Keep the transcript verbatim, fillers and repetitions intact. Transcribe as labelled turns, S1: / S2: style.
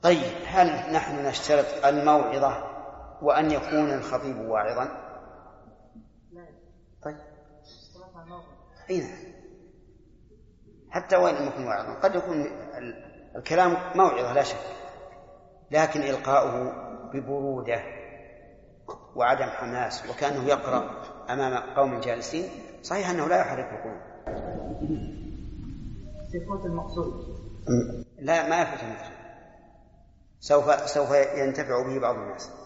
S1: طيب هل نحن نشترط الموعظة وأن يكون الخطيب واعظا؟ طيب أين حتى وين يكون واعظا قد يكون الكلام موعظة لا شك، لكن إلقاؤه ببرودة وعدم حماس وكأنه يقرأ أمام قوم جالسين صحيح أنه لا يحرك القلوب.
S2: يفوت المقصود؟
S1: لا ما يفوت المقصود، سوف سوف ينتفع به بعض الناس.